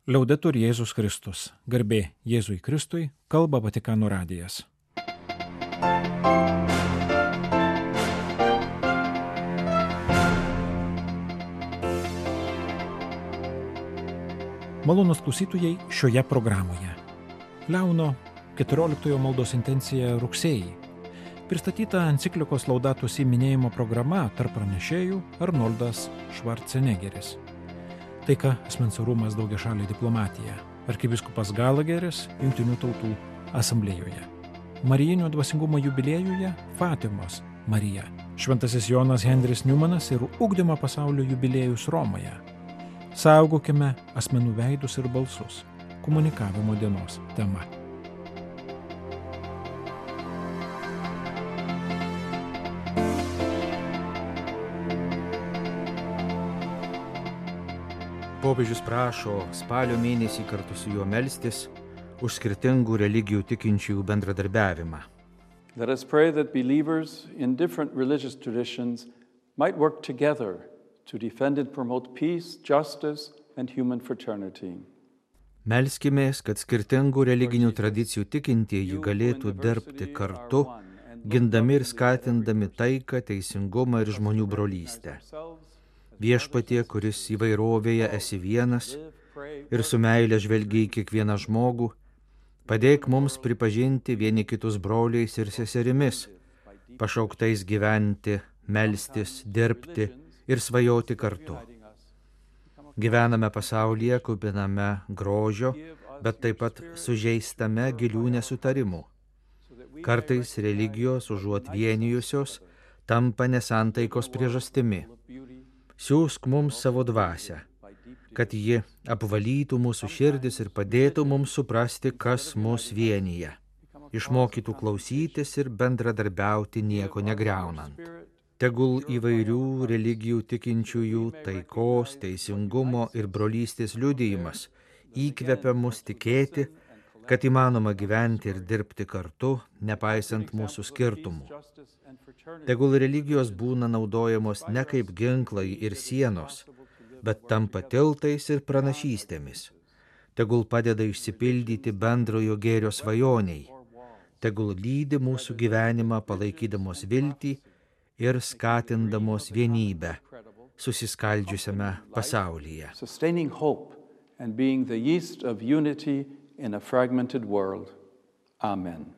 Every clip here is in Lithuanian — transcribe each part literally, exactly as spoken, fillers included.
Liaudetur Jėzus Kristus. Garbė Jėzui Kristui, kalba Vatikano radijas. Malonūs klausytojai šioje programoje. Leono keturioliktojo maldos intencija rugsėjį. Pristatyta enciklikos Laudato Si minėjimo programa tarp pranešėjų Arnoldas Švarcenegeris. Taika, asmens orumas, daugiašalė diplomatija. Arkivyskupas Galageris Jungtinių tautų asamblėjoje. Marijinio dvasingumo jubiliejuje Fatimos Marija. Šventasis Jonas Henris Newmanas ir ugdymo pasaulio jubiliejus Romoje. Saugokime asmenų veidus ir balsus. Komunikavimo dienos tema. Popiežius prašo spalio mėnesį kartu su juo melstis už skirtingų religijų tikinčiųjų bendradarbiavimą. Let us pray that believers in different religious traditions might work together to defend and promote peace, justice and human fraternity. Melskimės, kad skirtingų religinių tradicijų tikintieji galėtų dirbti kartu, gindami ir skatindami taiką, teisingumą ir žmonių brolystę. Viešpatie, kuris įvairovėje esi vienas ir su meile žvelgia į kiekvieną žmogų, padėk mums pripažinti vieni kitus broliais ir seserimis, pašauktais gyventi, melstis, dirbti ir svajoti kartu. Gyvename pasaulyje kupiname grožio, bet taip pat sužeistame gilių nesutarimų. Kartais religijos užuot vienijusios tampa nesantaikos priežastimi. Siųsk mums savo dvasią, kad ji apvalytų mūsų širdis ir padėtų mums suprasti, kas mus vienyje. Išmokytų klausytis ir bendradarbiauti nieko negriaunant. Tegul įvairių religijų tikinčiųjų taikos, teisingumo ir brolystės liudijimas įkvepia mus tikėti, kad įmanoma gyventi ir dirbti kartu, nepaisant mūsų skirtumų. Tegul religijos būna naudojamos ne kaip ginklai ir sienos, bet tampa tiltais ir pranašystėmis. Tegul padeda išsipildyti bendrojo gėrio svajoniai. Tegul lydi mūsų gyvenimą palaikydamos viltį ir skatindamos vienybę susiskaldžiusiame pasaulyje. Sustaining hope and being the yeast of unity in a fragmented world. Amen.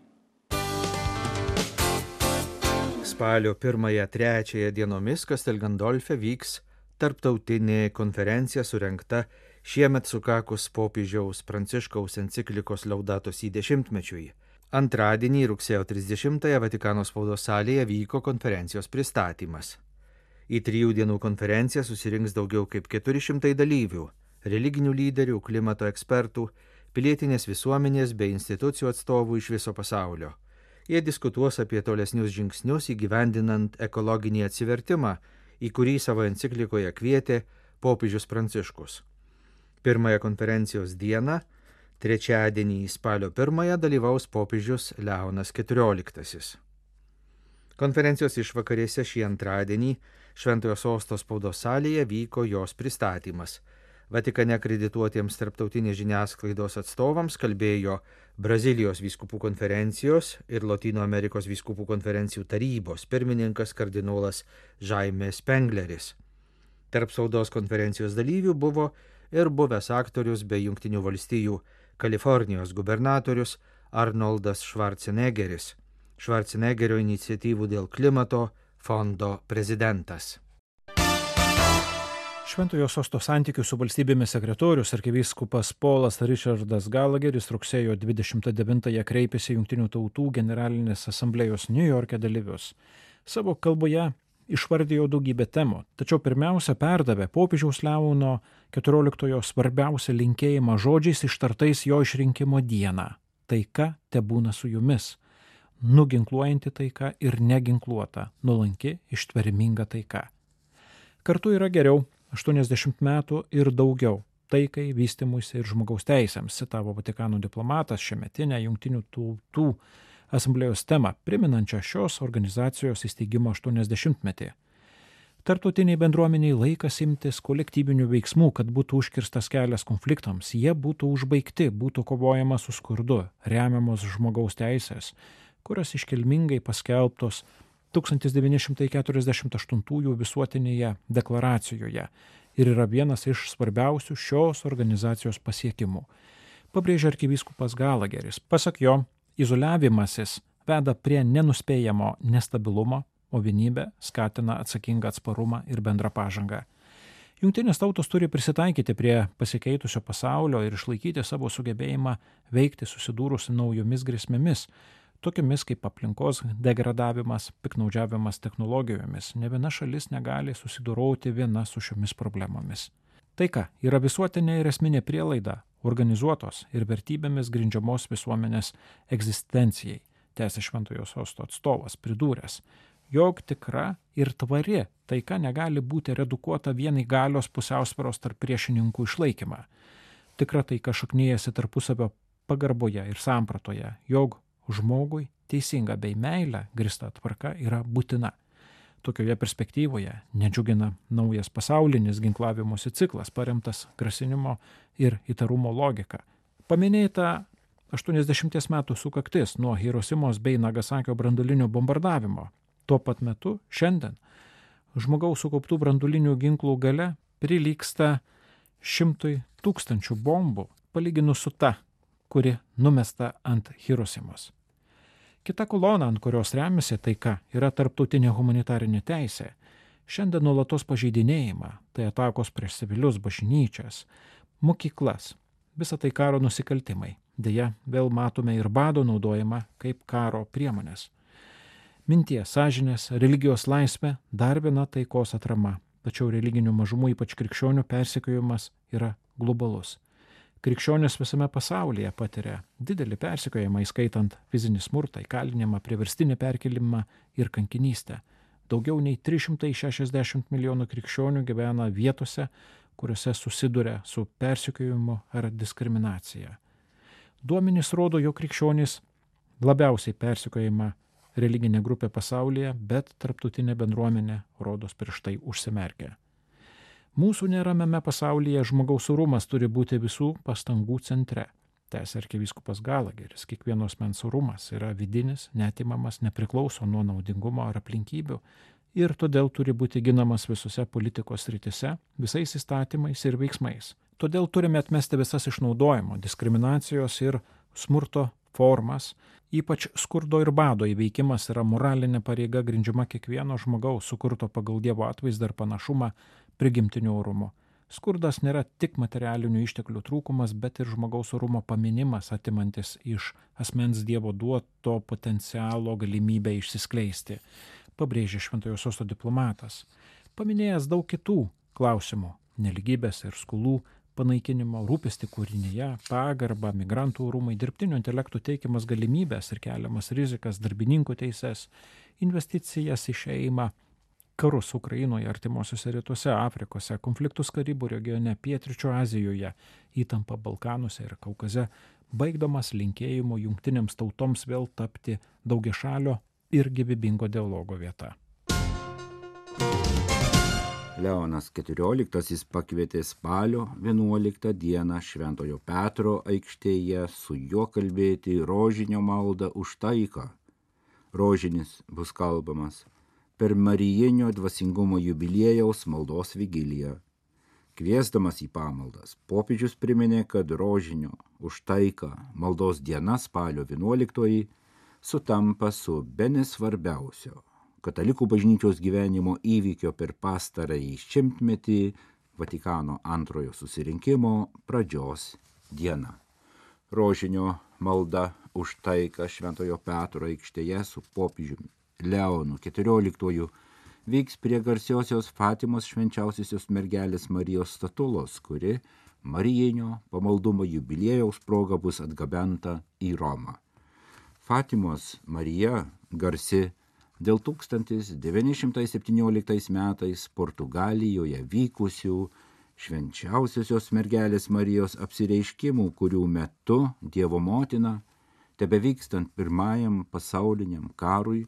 Spalio pirmąją trečiąją dienomis Castel Gandolfe vyks tarptautinė konferencija surengta šiemet sukakus popiežiaus Pranciškaus enciklikos Laudato Si dešimtmečiui. Antradienį rugsėjo trisdešimtąją Vatikano spaudos salėje vyko konferencijos pristatymas. Į trijų dienų konferenciją susirinks daugiau kaip keturi šimtai dalyvių, religinių lyderių, klimato ekspertų, pilietinės visuomenės bei institucijų atstovų iš viso pasaulio. Jie diskutuos apie tolesnius žingsnius įgyvendinant ekologinį atsivertimą, į kurį savo enciklikoje kvietė popiežius Pranciškus. Pirmąją konferencijos dieną, trečiadienį spalio pirmąją, dalyvaus popiežius Leonas keturioliktasis. Konferencijos išvakarėse šį antradienį Šventojo Sosto spaudos salėje vyko jos pristatymas. Vatikane akredituotiems tarptautinės žiniasklaidos atstovams kalbėjo Brazilijos vyskupų konferencijos ir Lotynų Amerikos vyskupų konferencijų tarybos pirmininkas kardinolas Jaime Spengleris. Tarp spaudos konferencijos dalyvių buvo ir buvęs aktorius bei Jungtinių valstijų Kalifornijos gubernatorius Arnoldas Švarcenegeris, Švarcenegerio iniciatyvų dėl klimato fondo prezidentas. Šventojo Sosto santykių su valstybėmis sekretorius arkivyskupas Polas Richardas Galageris rugsėjo dvidešimt devintąją kreipėsi Jungtinių tautų generalinės asamblėjos Niujorke dalyvius. Savo kalboje išvardijo daugybę temų, tačiau pirmiausia perdavė popiežiaus Leono keturioliktojo svarbiausią linkėjimą žodžiais ištartais jo išrinkimo dieną. Taika tebūna su jumis. Nuginkluojanti taika ir neginkluota, nuolanki, ištverminga taika. Kartu yra geriau aštuoniasdešimt metų ir daugiau taikai, vystymuisi ir žmogaus teisėms, citavo Vatikano diplomatas šiemetinę Jungtinių tautų asamblėjos temą, priminančią šios organizacijos įsteigimo aštuoniasdešimtmetį. Tarptautiniai bendruomeniai laikas imtis kolektyvinių veiksmų, kad būtų užkirstas kelias konfliktams, jie būtų užbaigti, būtų kovojama su skurdu, remiamos žmogaus teisės, kurios iškilmingai paskelbtos tūkstantis devyni šimtai keturiasdešimt aštuntųjų visuotinėje deklaracijoje ir yra vienas iš svarbiausių šios organizacijos pasiekimų. Pabrėžia arkivyskupas Galageris. Pasak jo, izoliavimasis veda prie nenuspėjamo nestabilumo, o vienybė skatina atsakingą atsparumą ir bendrą pažangą. Jungtinės tautos turi prisitaikyti prie pasikeitusio pasaulio ir išlaikyti savo sugebėjimą veikti susidūrus su naujomis grėsmėmis, tokiamis kaip aplinkos degradavimas, piktnaudžiavimas technologijomis. Ne viena šalis negali susidoroti viena su šiomis problemomis. Taika yra visuotinė ir esminė prielaida organizuotos ir vertybėmis grindžiamos visuomenės egzistencijai, tęsė Šventojo Sosto atstovas, pridūręs, jog tikra ir tvari taika negali būti redukuota vien į galios pusiausvyros tarp priešininkų išlaikymą. Tikra taika šaknyjasi tarpusavio pagarboje ir sampratoje, jog žmogui teisinga bei meilė grįsta tvarka yra būtina. Tokioje perspektyvoje nedžiugina naujas pasaulinis ginklavimosi ciklas, paremtas grasinimo ir įtarumo logika. Paminėta aštuoniasdešimties metų sukaktis nuo Hirosimos bei Nagasakio branduolinio bombardavimo. Tuo pat metu šiandien žmogaus sukauptų branduolinių ginklų galia prilygsta šimtui tūkstančių bombų, palyginus su ta, kuri numesta ant Hirosimos. Kita kolona, ant kurios remiasi taika, yra tarptautinė humanitarinė teisė. Šiandien nuolatos pažeidinėjama, tai atakos prieš civilius, bažnyčias, mokyklas, visa tai karo nusikaltimai. Deja, vėl matome ir bado naudojimą kaip karo priemonės. Minties, sąžinės, religijos laisvė dar viena taikos atrama, tačiau religinių mažumų, ypač krikščionių persekiojimas yra globalus. Krikščionys visame pasaulyje patiria didelį persekiojimą, įskaitant fizinį smurtą, įkalinimą, priverstinį perkelimą ir kankinystę. Daugiau nei trys šimtai šešiasdešimt milijonų krikščionių gyvena vietose, kuriuose susiduria su persekiojimu ar diskriminacija. Duomenys rodo, jog krikščionys labiausiai persekiojama religinė grupė pasaulyje, bet tarptautinė bendruomenė rodos prieš tai užsimerkia. Mūsų neramiame pasaulyje žmogaus orumas turi būti visų pastangų centre. Tęsė arkivyskupas Galageris, kiekvieno asmens orumas yra vidinis, neatimamas, nepriklauso nuo naudingumo ar aplinkybių ir todėl turi būti ginamas visose politikos srityse, visais įstatymais ir veiksmais. Todėl turime atmesti visas išnaudojimo, diskriminacijos ir smurto formas, ypač skurdo ir bado įveikimas yra moralinė pareiga grindžiama kiekvieno žmogaus sukurto pagal Dievo atvaizdą ir panašumą prigimtiniu orumu. Skurdas nėra tik materialinių išteklių trūkumas, bet ir žmogaus orumo paminimas, atimantis iš asmens Dievo duoto potencialo galimybę išsiskleisti, pabrėžė Šventojo Sosto diplomatas. Paminėjęs daug kitų klausimų – nelygybės ir skolų panaikinimo, rūpestį kūrinyje, pagarbą, migrantų orumai, dirbtinio intelektų teikiamas galimybės ir keliamas rizikas, darbininkų teises, investicijas į šeimą, karus Ukrainoje, artimuosiuose rytuose, Afrikose, konfliktus Karibų regione, Pietryčių Azijoje, įtampa Balkanuose ir Kaukaze, baigdamas linkėjimo jungtinėms tautoms vėl tapti daugiašalio ir gyvybingo dialogo vieta. Leonas keturioliktasis pakvietė spalio vienuoliktą dieną Šventojo Petro aikštėje su juo kalbėti rožinio maldą už taiką. Rožinis bus kalbamas per Marijinio dvasingumo jubiliejaus maldos vigiliją. Kviesdamas į pamaldas, popiežius priminė, kad rožinio už taiką maldos diena spalio vienuoliktoji sutampa su bene svarbiausio katalikų bažnyčios gyvenimo įvykio per pastarąjį šimtmetį Vatikano antrojo susirinkimo pradžios diena. Rožinio malda už taiką Šventojo Petro aikštėje su popiežiumi Leonu keturioliktuoju vyks prie garsiosios Fatimos švenčiausiosios mergelės Marijos statulos, kuri Marijinio pamaldumo jubiliejaus proga bus atgabenta į Romą. Fatimos Marija garsi dėl tūkstantis devyni šimtai septynioliktais metais Portugalijoje vykusių švenčiausiosios mergelės Marijos apsireiškimų, kurių metu Dievo motina, tebevykstant pirmajam pasauliniam karui,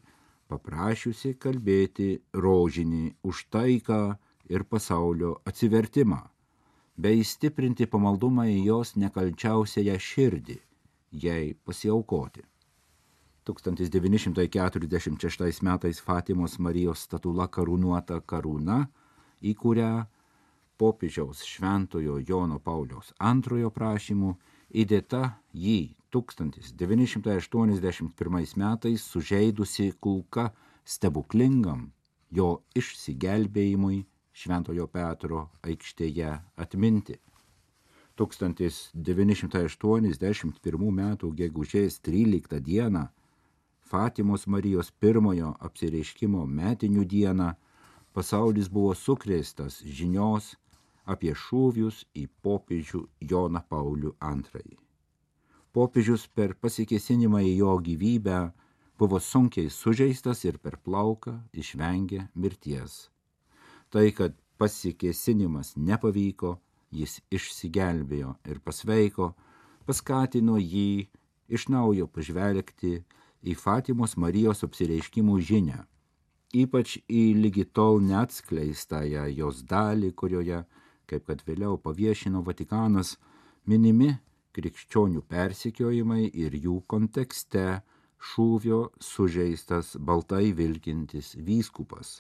paprašiusi kalbėti rožinį už taiką ir pasaulio atsivertimą, bei stiprinti pamaldumą į jos nekalčiausiąją širdį, jai pasiaukoti. tūkstantis devyni šimtai keturiasdešimt šeštais metais Fatimos Marijos statula karūnuota karūna, į kurią popiežiaus šventojo Jono Pauliaus antrojo prašymu įdėta jį tūkstantis devyni šimtai aštuoniasdešimt pirmais metais sužeidusi kulka stebuklingam jo išsigelbėjimui Šventojo Petro aikštėje atminti. tūkstantis devyni šimtai aštuoniasdešimt pirmų metų gegužės tryliktą dieną, Fatimos Marijos pirmojo apsireiškimo metinių dieną, pasaulis buvo sukrėstas žinios apie šūvius į popiežių Joną Paulių antrąjį. Popiežius per pasikėsinimą į jo gyvybę buvo sunkiai sužeistas ir per plauką išvengė mirties. Tai, kad pasikėsinimas nepavyko, jis išsigelbėjo ir pasveiko, paskatino jį iš naujo pažvelgti į Fatimos Marijos apsireiškimų žinią, ypač į lygi tol neatskleistąją jos dalį, kurioje, kaip kad vėliau paviešino Vatikanas, minimi krikščionių persekiojimai ir jų kontekste šūvio sužeistas baltai vilkintis vyskupas.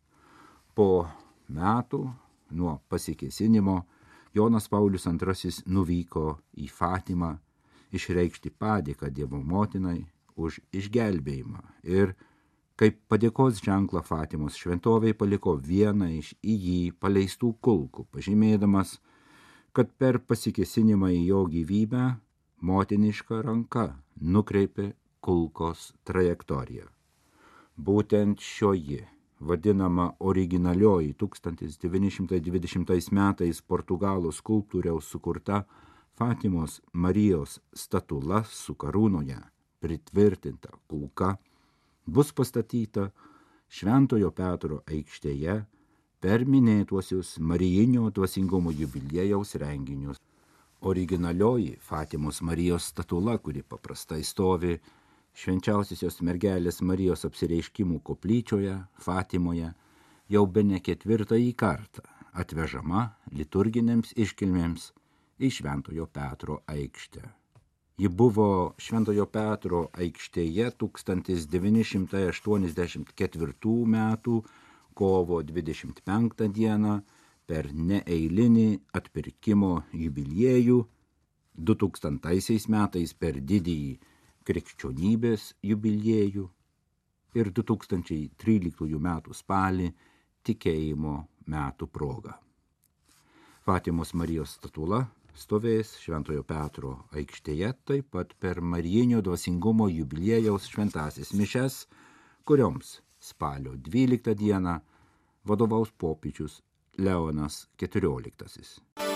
Po metų nuo pasikėsinimo Jonas Paulius antrasis nuvyko į Fatimą išreikšti padėką Dievo motinai už išgelbėjimą ir kaip padėkos ženklą Fatimos šventovei paliko vieną iš į jį paleistų kulkų, pažymėdamas, kad per pasikėsinimą į jo gyvybę motiniška ranka nukreipė kulkos trajektoriją. Būtent šioji vadinama originalioji tūkstantis devyni šimtai dvidešimtais metais portugalų skulptoriaus sukurta Fatimos Marijos statula su karūnoje pritvirtinta kulka bus pastatyta Šventojo Petro aikštėje per minėtuosius Marijinio dvasingumo jubiliejaus renginius. Originalioji Fatimos Marijos statula, kuri paprastai stovi Švenčiausiosios mergelės Marijos apsireiškimų koplyčioje Fatimoje, jau bene ketvirtąjį kartą atvežama liturginėms iškilmėms į Šventojo Petro aikštę. Ji buvo Šventojo Petro aikštėje tūkstantis devyni šimtai aštuoniasdešimt ketvirtų metų kovo dvidešimt penktą dieną per neeilinį atpirkimo jubiliejų, du tūkstantaisiais metais per didįjį krikščionybės jubiliejų ir du tūkstančiai tryliktųjų metų spalį tikėjimo metų proga. Fatimos Marijos statula stovės Šventojo Petro aikštėje taip pat per Marijinio dvasingumo jubiliejaus šventąsias mišias, kurioms spalio dvyliktą dieną vadovaus popiežius Leonas keturioliktasis.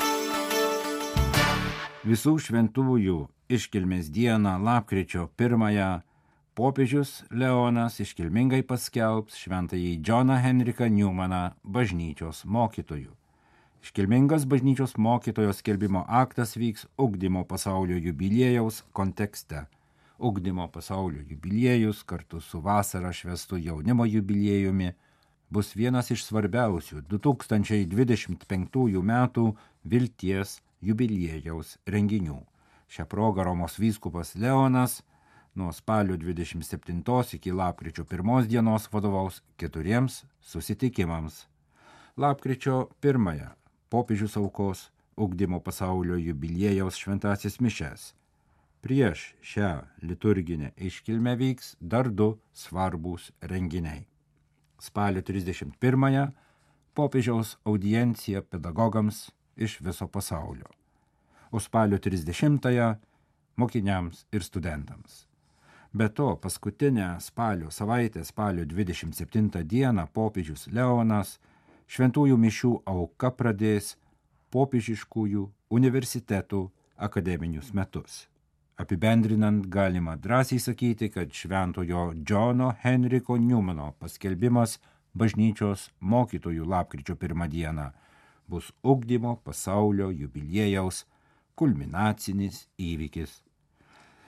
Visų šventųjų iškilmės dieną lapkričio pirmąją popiežius Leonas iškilmingai paskelbs šventąjį Džoną Henriką Newmaną bažnyčios mokytoju. Iškilmingas bažnyčios mokytojo skelbimo aktas vyks ugdymo pasaulio jubiliejaus kontekste. Ugdymo pasaulio jubiliejus kartu su vasarą švęstu jaunimo jubiliejumi bus vienas iš svarbiausių du tūkstančiai dvidešimt penktųjų metų vilties jubiliejaus renginių. Šią progą Romos vyskupas Leonas nuo spalio dvidešimt septintos iki lapkričio pirmos dienos vadovaus keturiems susitikimams. Lapkričio pirmąją popiežius aukos ugdymo pasaulio jubiliejaus šventąsias mišias. Prieš šią liturginę iškilmę vyks dar du svarbūs renginiai. Spalio trisdešimt pirmąją popiežiaus audiencija pedagogams iš viso pasaulio, o spalio trisdešimtąją mokiniams ir studentams. Be to, paskutinę spalio savaitę, spalio dvidešimt septintą dieną popiežius Leonas šventųjų mišių auka pradės popiežiškųjų universitetų akademinius metus. Apibendrinant, galima drąsiai sakyti, kad šventojo Džono Henriko Newmano paskelbimas bažnyčios mokytojų lapkričio pirmą dieną bus ugdymo pasaulio jubiliejaus kulminacinis įvykis.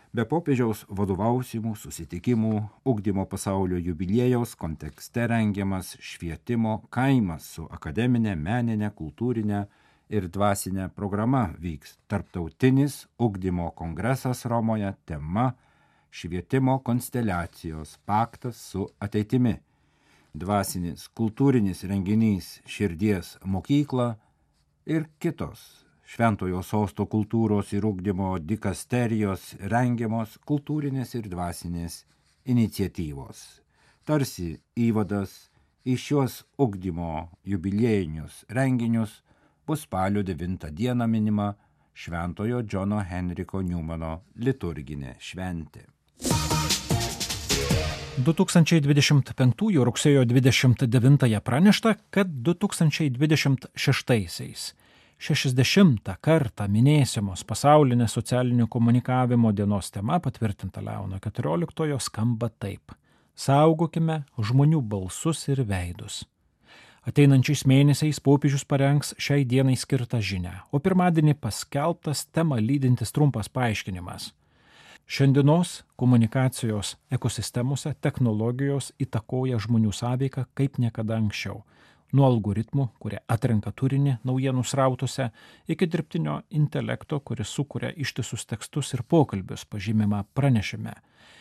Be popiežiaus vadovausimų susitikimų ugdymo pasaulio jubiliejaus kontekste rengiamas švietimo kaimas su akademinė, meninė, kultūrinė ir dvasinė programa vyks tarptautinis ugdymo kongresas Romoje, tema švietimo konsteliacijos paktas su ateitimi. Dvasinis kultūrinis renginys Širdies mokykla ir kitos Šventojo sosto kultūros ir ugdymo dikasterijos rengiamos kultūrinės ir dvasinės iniciatyvos. Tarsi įvadas į šios ugdymo jubiliejinius renginius bus spalio devintą dieną minima Šventojo Džono Henriko Newmano liturginė šventė. du tūkstančiai dvidešimt penktųjų rugsėjo dvidešimt devintąją pranešta, kad du tūkstančiai dvidešimt šeštaisiais šešiasdešimtą kartą minėsimos pasaulinės socialinio komunikavimo dienos tema patvirtinta Leono keturioliktojo skamba taip: saugokime žmonių balsus ir veidus. Ateinančiais mėnesiais popiežius parengs šiai dienai skirtą žinią, o pirmadienį paskelbtas temą lydintis trumpas paaiškinimas. Šiandienos komunikacijos ekosistemose technologijos įtakoja žmonių sąveiką kaip niekada anksčiau. Nuo algoritmų, kurie atrenka turinį naujienų srautuose, iki dirbtinio intelekto, kuris sukuria ištisus tekstus ir pokalbius, pažymima pranešime.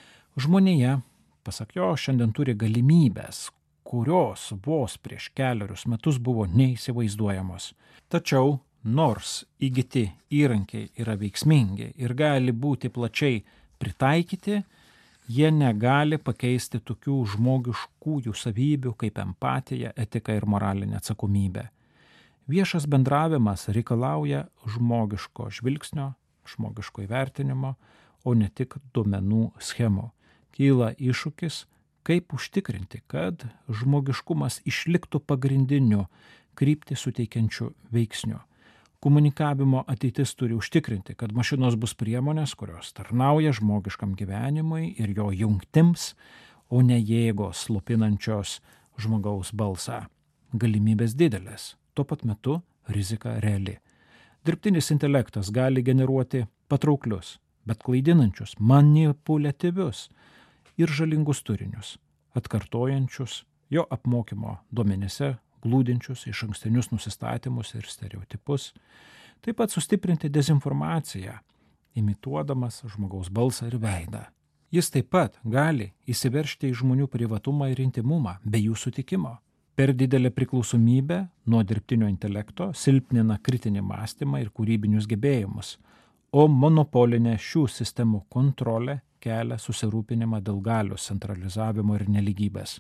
Žmonėje, pasak jo, šiandien turi galimybės, kurios vos prieš keliarius metus buvo neįsivaizduojamos. Tačiau, nors įgyti įrankiai yra veiksmingi ir gali būti plačiai pritaikyti, jie negali pakeisti tokių žmogiškųjų savybių kaip empatija, etika ir moralinė atsakomybė. Viešas bendravimas reikalauja žmogiško žvilgsnio, žmogiško įvertinimo, o ne tik duomenų schemų. Kyla iššūkis, kaip užtikrinti, kad žmogiškumas išliktų pagrindiniu kryptį suteikiančiu veiksniu. Komunikavimo ateitis turi užtikrinti, kad mašinos bus priemonės, kurios tarnauja žmogiškam gyvenimui ir jo jungtims, o ne jėgos slopinančios žmogaus balsą. Galimybės didelės, tuo pat metu rizika reali. Dirbtinis intelektas gali generuoti patrauklius, bet klaidinančius, manipuliatyvius ir žalingus turinius, atkartojančius jo apmokymo duomenyse glūdinčius iš ankstinius nusistatymus ir stereotipus, taip pat sustiprinti dezinformaciją, imituodamas žmogaus balsą ir veidą. Jis taip pat gali įsiveržti į žmonių privatumą ir intimumą be jų sutikimo. Per didelę priklausomybę nuo dirbtinio intelekto silpnina kritinį mąstymą ir kūrybinius gebėjimus, o monopolinė šių sistemų kontrolė kelia susirūpinimą dėl galios centralizavimo ir nelygybės.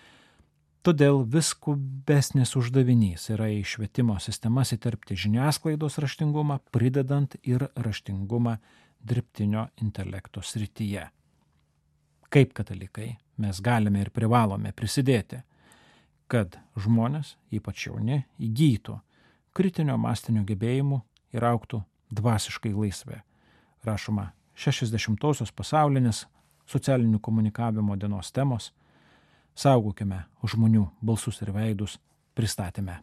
Todėl vis skubesnis uždavinys yra į švietimo sistemas įterpti žiniasklaidos raštingumą, pridedant ir raštingumą dirbtinio intelekto srityje. Kaip katalikai mes galime ir privalome prisidėti, kad žmonės, ypač jauni, įgytų kritinio mąstymo gebėjimų ir augtų dvasiškai laisvi. Rašoma šešiasdešimtosios pasaulinės socialinių komunikavimo dienos temos Saugokime žmonių balsus ir veidus pristatyme.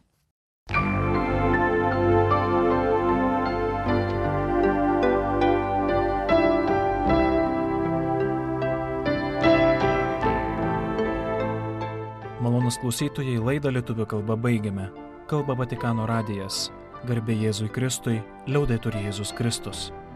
Malonūs klausytojai, laidą lietuvių kalba baigiame. Kalba Vatikano radijas. Garbė Jėzui Kristui, liaudetur Jėzus Kristus.